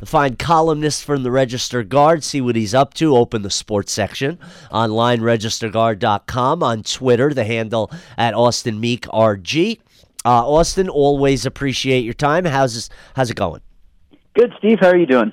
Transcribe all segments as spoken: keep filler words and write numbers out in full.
find columnists from the Register Guard, see what he's up to. Open the sports section online, register guard dot com. On Twitter, the handle at Austin Meek R G. Uh, Austin, always appreciate your time. How's this, how's it going? Good, Steve. How are you doing?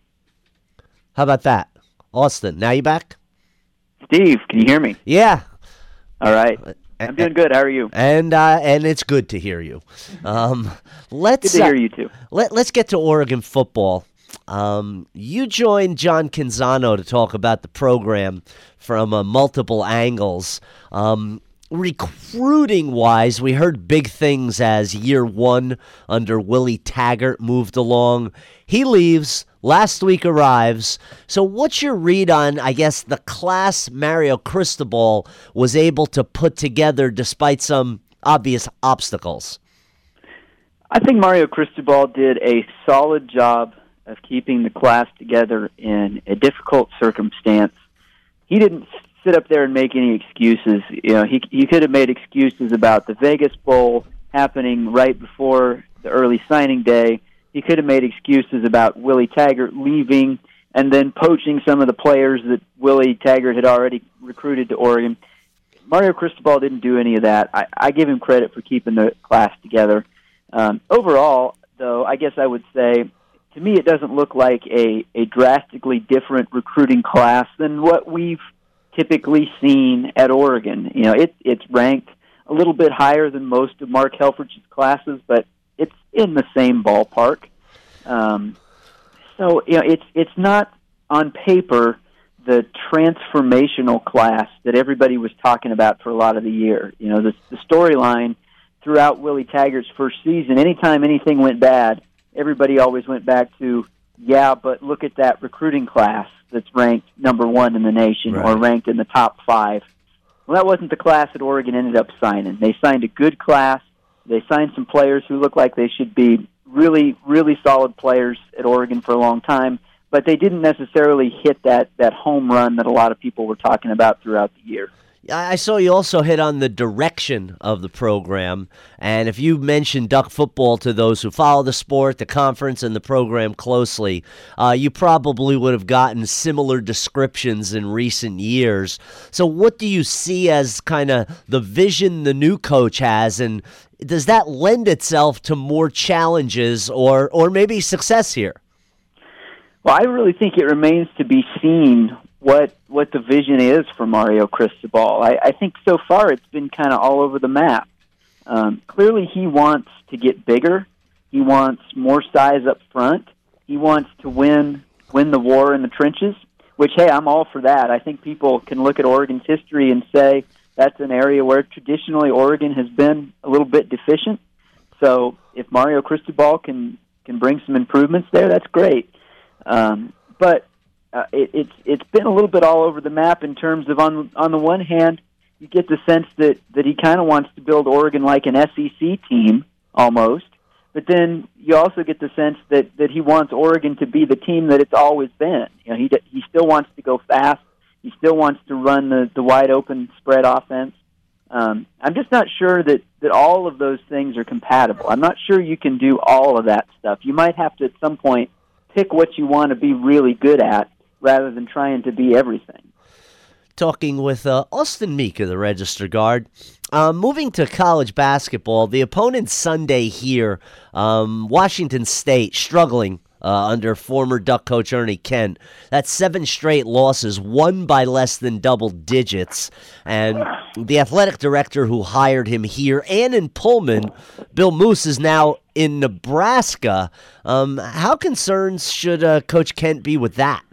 How about that? Austin, now you back? Steve, can you hear me? Yeah. All right. I'm doing good. How are you? And uh, and it's good to hear you. Um, let's good to hear uh, you too. Let Let's get to Oregon football. Um, you joined John Canzano to talk about the program from uh, multiple angles. Um, recruiting-wise, we heard big things as year one under Willie Taggart moved along. He leaves. Last week arrives. So what's your read on, I guess, the class Mario Cristobal was able to put together despite some obvious obstacles? I think Mario Cristobal did a solid job of keeping the class together in a difficult circumstance. He didn't sit up there and make any excuses. You know, he he could have made excuses about the Vegas Bowl happening right before the early signing day. He could have made excuses about Willie Taggart leaving and then poaching some of the players that Willie Taggart had already recruited to Oregon. Mario Cristobal didn't do any of that. I, I give him credit for keeping the class together. Um, overall, though, I guess I would say, to me, it doesn't look like a, a drastically different recruiting class than what we've typically seen at Oregon. You know, it, it's ranked a little bit higher than most of Mark Helfrich's classes, but it's in the same ballpark. Um, so, you know, it's it's not on paper the transformational class that everybody was talking about for a lot of the year. You know, the, the storyline throughout Willie Taggart's first season, anytime anything went bad, everybody always went back to, yeah, but look at that recruiting class that's ranked number one in the nation right. or ranked in the top five. Well, that wasn't the class that Oregon ended up signing. They signed a good class. They signed some players who look like they should be really, really solid players at Oregon for a long time, but they didn't necessarily hit that, that home run that a lot of people were talking about throughout the year. I saw you also hit on the direction of the program, and if you mentioned Duck football to those who follow the sport, the conference, and the program closely, uh, you probably would have gotten similar descriptions in recent years. So what do you see as kind of the vision the new coach has, and does that lend itself to more challenges or, or maybe success here? Well, I really think it remains to be seen what what the vision is for Mario Cristobal. I, I think so far it's been kind of all over the map. Um, clearly he wants to get bigger. He wants more size up front. He wants to win win the war in the trenches, which, hey, I'm all for that. I think people can look at Oregon's history and say that's an area where traditionally Oregon has been a little bit deficient. So if Mario Cristobal can, can bring some improvements there, that's great. Um, but Uh, it, it's it's been a little bit all over the map in terms of on on the one hand, you get the sense that, that he kind of wants to build Oregon like an S E C team almost, but then you also get the sense that, that he wants Oregon to be the team that it's always been. You know, he he still wants to go fast. He still wants to run the, the wide open spread offense. Um, I'm just not sure that, that all of those things are compatible. I'm not sure you can do all of that stuff. You might have to at some point pick what you want to be really good at, rather than trying to be everything. Talking with uh, Austin Meek of the Register Guard. Uh, moving to college basketball, the opponent Sunday here, um, Washington State, struggling uh, under former Duck coach Ernie Kent. That's seven straight losses, won by less than double digits. And the athletic director who hired him here and in Pullman, Bill Moose, is now in Nebraska. Um, how concerned should uh, Coach Kent be with that?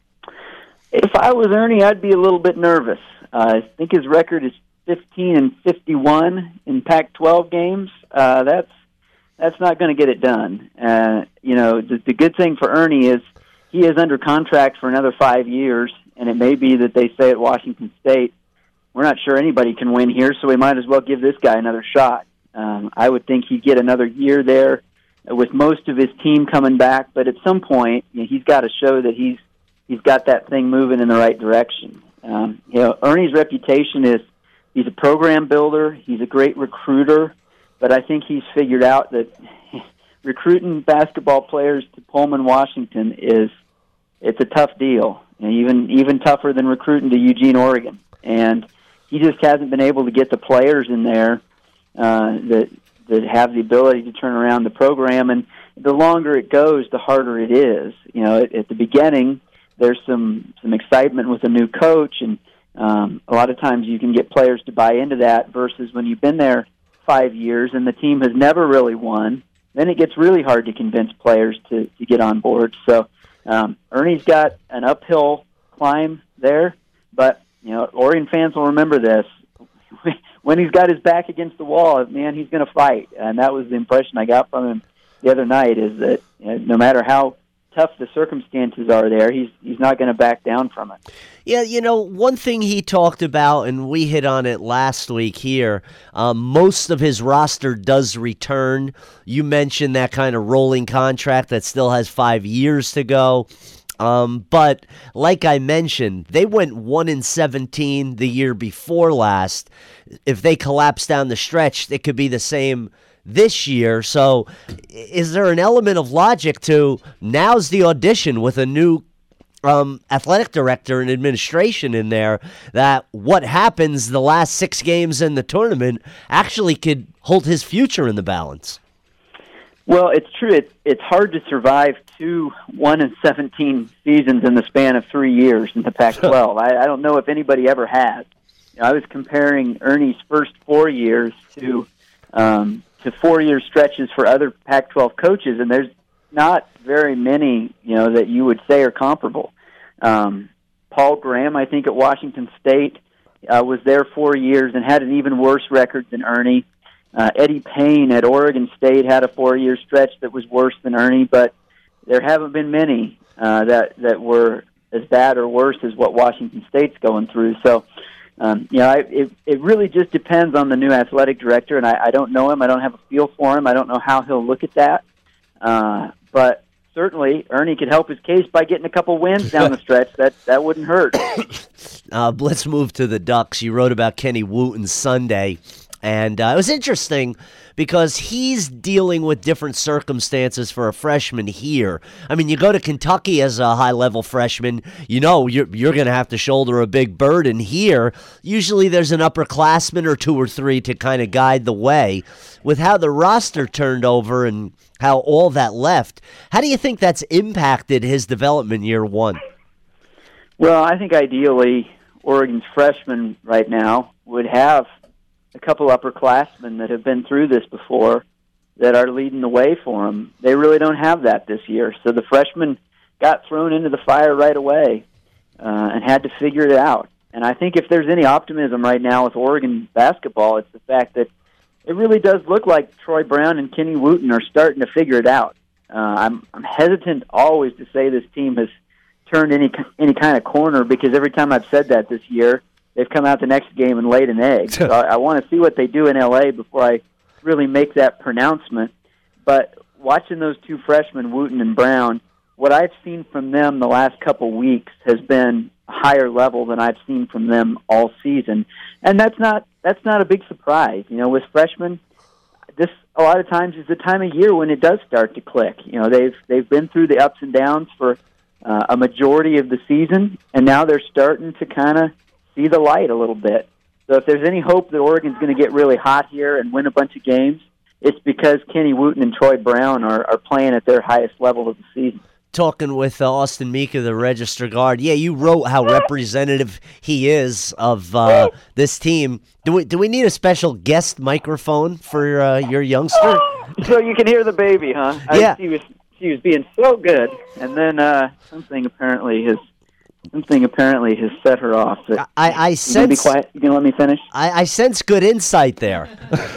If I was Ernie, I'd be a little bit nervous. Uh, I think his record is fifteen and fifty-one in Pac twelve games. Uh, that's that's not going to get it done. Uh, you know, the, the good thing for Ernie is he is under contract for another five years, and it may be that they say at Washington State, we're not sure anybody can win here, so we might as well give this guy another shot. Um, I would think he'd get another year there with most of his team coming back, but at some point, you know, he's got to show that he's he's got that thing moving in the right direction. Um, you know, Ernie's reputation is he's a program builder, he's a great recruiter, but I think he's figured out that recruiting basketball players to Pullman, Washington is it's a tough deal, and even even tougher than recruiting to Eugene, Oregon. And he just hasn't been able to get the players in there uh, that that have the ability to turn around the program. And the longer it goes, the harder it is. You know, at, at the beginning, there's some some excitement with a new coach, and um, a lot of times you can get players to buy into that. Versus when you've been there five years and the team has never really won, then it gets really hard to convince players to, to get on board. So um, Ernie's got an uphill climb there, but you know, Oregon fans will remember this. When he's got his back against the wall, man, he's going to fight. And that was the impression I got from him the other night, is that you know, no matter how tough the circumstances are there, he's he's not going to back down from it. Yeah, you know, one thing he talked about, and we hit on it last week here, um, most of his roster does return. You mentioned that kind of rolling contract that still has five years to go. Um, but like I mentioned, they went one and seventeen the year before last. If they collapse down the stretch, it could be the same this year. So is there an element of logic to now's the audition with a new um, athletic director and administration in there, that what happens the last six games in the tournament actually could hold his future in the balance? Well, it's true. It, it's hard to survive two one and seventeen seasons in the span of three years in the Pac twelve. I, I don't know if anybody ever has. You know, I was comparing Ernie's first four years to um, to four-year stretches for other Pac twelve coaches, and there's not very many, you know, that you would say are comparable. Um, Paul Graham, I think, at Washington State, uh, was there four years and had an even worse record than Ernie. Uh, Eddie Payne at Oregon State had a four-year stretch that was worse than Ernie, but there haven't been many uh, that that were as bad or worse as what Washington State's going through. So, um, you know, I, it it really just depends on the new athletic director, and I, I don't know him. I don't have a feel for him. I don't know how he'll look at that. Uh, but certainly, Ernie could help his case by getting a couple wins down the stretch. That that wouldn't hurt. Uh, let's move to the Ducks. You wrote about Kenny Wooten Sunday. And uh, it was interesting because he's dealing with different circumstances for a freshman here. I mean, you go to Kentucky as a high-level freshman, you know you're, you're going to have to shoulder a big burden. Here, usually there's an upperclassman or two or three to kind of guide the way. With how the roster turned over and how all that left, how do you think that's impacted his development year one? Well, I think ideally Oregon's freshmen right now would have a couple upperclassmen that have been through this before that are leading the way for them. They really don't have that this year. So the freshmen got thrown into the fire right away uh, and had to figure it out. And I think if there's any optimism right now with Oregon basketball, it's the fact that it really does look like Troy Brown and Kenny Wooten are starting to figure it out. Uh, I'm, I'm hesitant always to say this team has turned any any kind of corner, because every time I've said that this year, they've come out the next game and laid an egg. So I, I want to see what they do in L A before I really make that pronouncement. But watching those two freshmen, Wooten and Brown, what I've seen from them the last couple weeks has been a higher level than I've seen from them all season. And that's not that's not a big surprise. You know, with freshmen, this a lot of times is the time of year when it does start to click. You know, they've they've been through the ups and downs for uh, a majority of the season, and now they're starting to kind of see the light a little bit. So if there's any hope that Oregon's going to get really hot here and win a bunch of games, it's because Kenny Wooten and Troy Brown are, are playing at their highest level of the season. Talking with uh, Austin Mika, the Register guard. Yeah, you wrote how representative he is of uh, this team. Do we do we need a special guest microphone for uh, your youngster? So you can hear the baby, huh? Yeah. I, she was she was being so good, and then uh, something apparently has something apparently has set her off. I, I you sense. gonna be quiet? You gonna let me finish? I, I sense good insight there.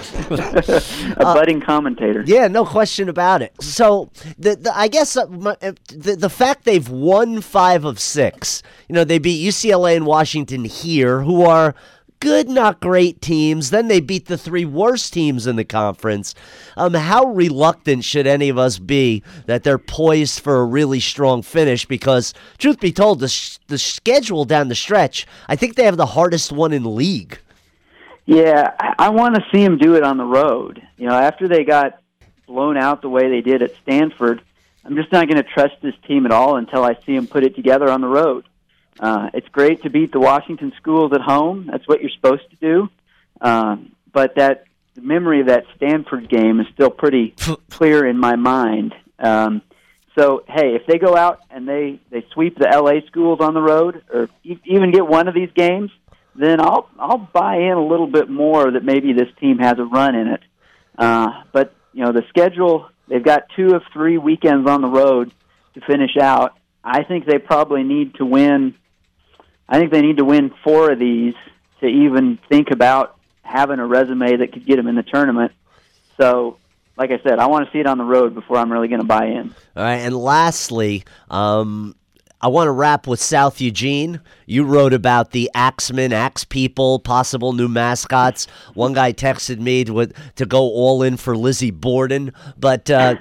a budding uh, commentator. Yeah, no question about it. So, the, the I guess uh, my, uh, the the fact they've won five of six. You know, they beat U C L A and Washington here, who are good, not great teams. Then they beat the three worst teams in the conference. Um, how reluctant should any of us be that they're poised for a really strong finish? Because, truth be told, the sh- the schedule down the stretch, I think they have the hardest one in the league. Yeah, I, I want to see them do it on the road. You know, after they got blown out the way they did at Stanford, I'm just not going to trust this team at all until I see them put it together on the road. Uh, it's great to beat the Washington schools at home. That's what you're supposed to do. Um, but that the memory of that Stanford game is still pretty clear in my mind. Um, so, hey, if they go out and they, they sweep the L A schools on the road, or e- even get one of these games, then I'll I'll buy in a little bit more that maybe this team has a run in it. Uh, but, you know, the schedule, they've got two of three weekends on the road to finish out. I think they probably need to win. I think they need to win four of these to even think about having a resume that could get them in the tournament. So, like I said, I want to see it on the road before I'm really going to buy in. All right, and lastly, um, I want to wrap with South Eugene. You wrote about the Axemen, Axe people, possible new mascots. One guy texted me to, to go all in for Lizzie Borden. But uh,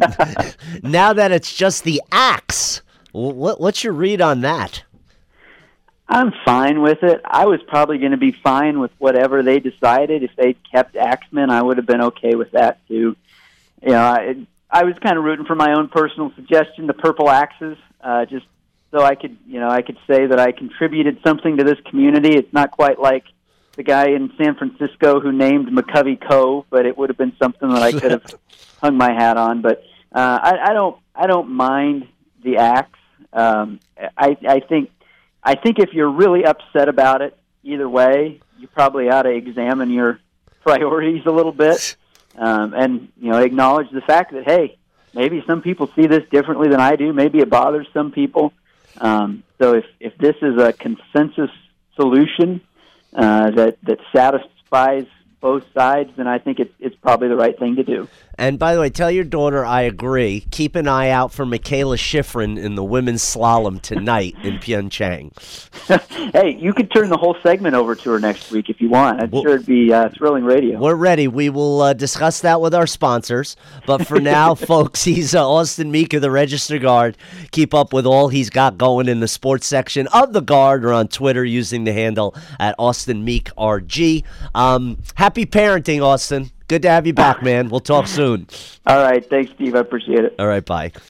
now that it's just the Axe, what, what's your read on that? I'm fine with it. I was probably going to be fine with whatever they decided. If they kept Axemen, I would have been okay with that too. You know, I, I was kind of rooting for my own personal suggestion, the Purple Axes, uh, just so I could, you know, I could say that I contributed something to this community. It's not quite like the guy in San Francisco who named McCovey Cove, but it would have been something that I could have hung my hat on. But uh, I, I don't, I don't mind the axe. Um, I, I think. I think if you're really upset about it, either way, you probably ought to examine your priorities a little bit, um, and you know, acknowledge the fact that hey, maybe some people see this differently than I do. Maybe it bothers some people. Um, so if if this is a consensus solution uh, that that satisfies both sides, then I think it's it's probably the right thing to do. And by the way, tell your daughter I agree. Keep an eye out for Michaela Schifrin in the women's slalom tonight in Pyeongchang. Hey, you could turn the whole segment over to her next week if you want. I'm well, sure it'd be uh, thrilling radio. We're ready. We will uh, discuss that with our sponsors. But for now, folks, he's uh, Austin Meek of the Register Guard. Keep up with all he's got going in the sports section of the Guard, or on Twitter using the handle at Austin Meek R G. Um, happy parenting, Austin. Good to have you back, man. We'll talk soon. All right. Thanks, Steve. I appreciate it. All right. Bye.